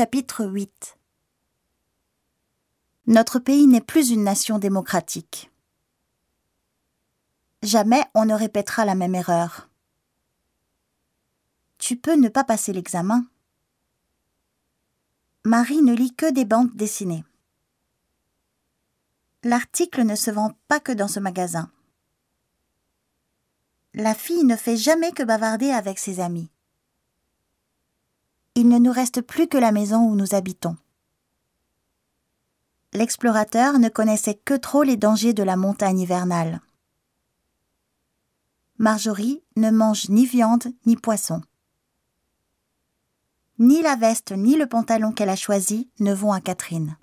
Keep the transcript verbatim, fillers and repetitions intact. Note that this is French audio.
Chapitre huit. Notre pays n'est plus une nation démocratique. Jamais on ne répétera la même erreur. Tu peux ne pas passer l'examen. Marie ne lit que des bandes dessinées. L'article ne se vend pas que dans ce magasin. La fille ne fait jamais que bavarder avec ses amis. Il ne nous reste plus que la maison où nous habitons. L'explorateur ne connaissait que trop les dangers de la montagne hivernale. Marjorie ne mange ni viande ni poisson. Ni la veste ni le pantalon qu'elle a choisi ne vont à Catherine.